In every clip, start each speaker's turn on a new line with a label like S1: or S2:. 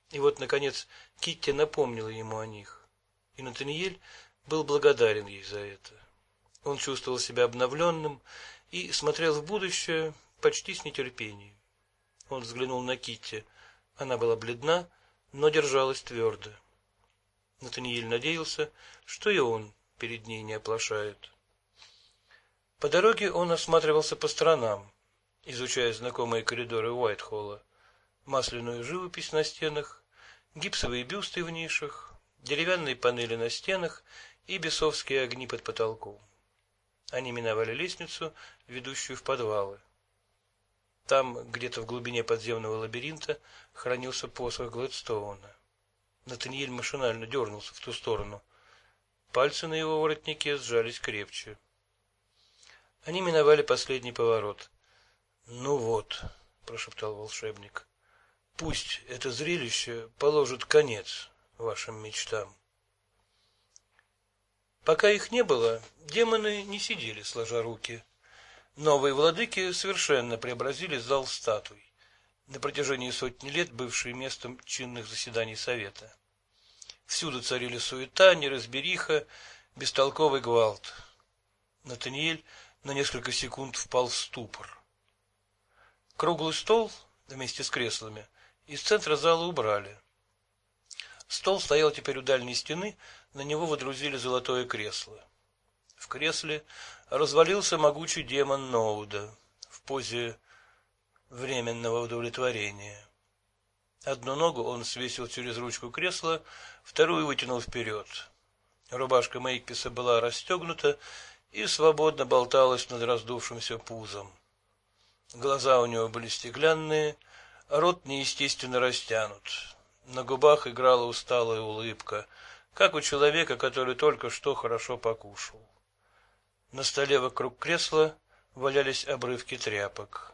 S1: И вот, наконец, Китти напомнила ему о них. И Натаниэль был благодарен ей за это. Он чувствовал себя обновленным и смотрел в будущее почти с нетерпением. Он взглянул на Китти. Она была бледна, но держалась твердо. Натаниэль надеялся, что и он перед ней не оплошает. По дороге он осматривался по сторонам, изучая знакомые коридоры Уайтхолла, масляную живопись на стенах, гипсовые бюсты в нишах, деревянные панели на стенах и бесовские огни под потолком. Они миновали лестницу, ведущую в подвалы. Там, где-то в глубине подземного лабиринта, хранился посох Гладстоуна. Натаниэль машинально дернулся в ту сторону. Пальцы на его воротнике сжались крепче. Они миновали последний поворот. «Ну вот», — прошептал волшебник, — «пусть это зрелище положит конец вашим мечтам». Пока их не было, демоны не сидели сложа руки. Новые владыки совершенно преобразили зал статуй, на протяжении сотни лет бывший местом чинных заседаний совета. Всюду царили суета, неразбериха, бестолковый гвалт. Натаниэль на несколько секунд впал в ступор. Круглый стол вместе с креслами из центра зала убрали. Стол стоял теперь у дальней стены, на него водрузили золотое кресло. В кресле развалился могучий демон Ноуда в позе временного удовлетворения. Одну ногу он свесил через ручку кресла, вторую вытянул вперед. Рубашка Мейкписа была расстегнута и свободно болталась над раздувшимся пузом. Глаза у него были стеклянные, рот неестественно растянут. На губах играла усталая улыбка, как у человека, который только что хорошо покушал. На столе вокруг кресла валялись обрывки тряпок.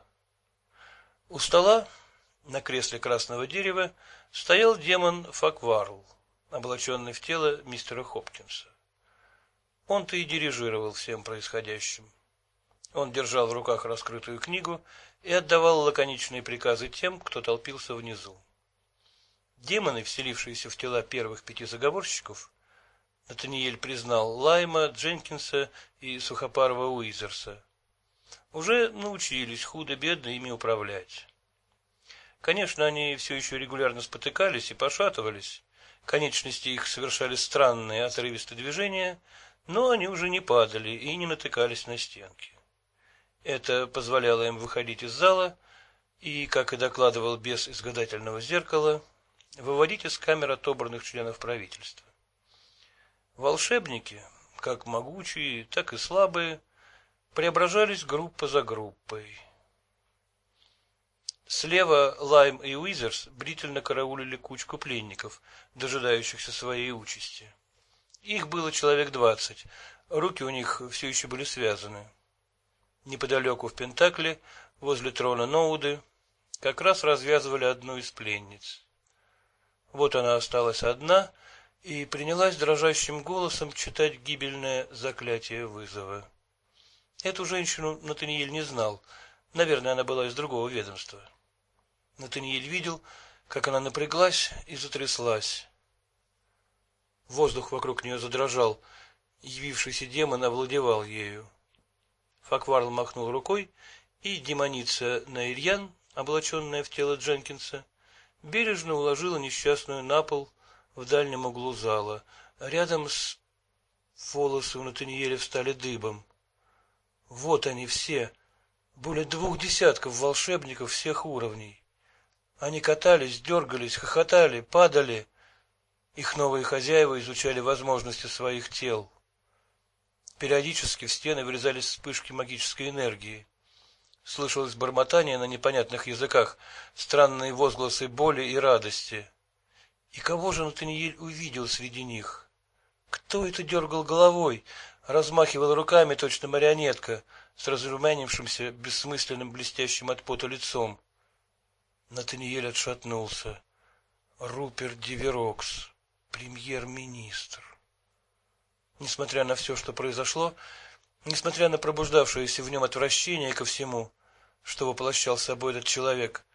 S1: У стола, на кресле красного дерева, стоял демон Факварл, облаченный в тело мистера Хопкинса. Он-то и дирижировал всем происходящим. Он держал в руках раскрытую книгу и отдавал лаконичные приказы тем, кто толпился внизу. Демоны, вселившиеся в тела первых 5 заговорщиков, Натаниэль признал Лайма, Дженкинса и сухопарого Уизерса, уже научились худо-бедно ими управлять. Конечно, они все еще регулярно спотыкались и пошатывались, конечности их совершали странные отрывистые движения, но они уже не падали и не натыкались на стенки. Это позволяло им выходить из зала и, как и докладывал бес из гадательного зеркала, выводить из камер отобранных членов правительства. Волшебники, как могучие, так и слабые, преображались группа за группой. Слева Лайм и Уизерс бдительно караулили кучку пленников, дожидающихся своей участи. Их было человек 20, руки у них все еще были связаны. Неподалеку в Пентакле, возле трона Ноуды, как раз развязывали одну из пленниц. Вот она осталась одна и принялась дрожащим голосом читать гибельное заклятие вызова. Эту женщину Натаниэль не знал, наверное, она была из другого ведомства. Натаниэль видел, как она напряглась и затряслась. Воздух вокруг нее задрожал, явившийся демон овладевал ею. Факварл махнул рукой, и демоница Наирьян, облаченная в тело Дженкинса, бережно уложила несчастную на пол в дальнем углу зала, рядом с... Волосы у Натаниэля встали дыбом. Вот они все, более 2 десятков волшебников всех уровней. Они катались, дергались, хохотали, падали. Их новые хозяева изучали возможности своих тел. Периодически в стены врезались вспышки магической энергии. Слышалось бормотание на непонятных языках, странные возгласы боли и радости. И кого же Натаниэль увидел среди них? Кто это дергал головой, размахивал руками, точно марионетка, с разрумянившимся, бессмысленным, блестящим от пота лицом? Натаниэль отшатнулся. Руперт Диверокс, премьер-министр. Несмотря на все, что произошло, несмотря на пробуждавшееся в нем отвращение ко всему, что воплощал собой этот человек,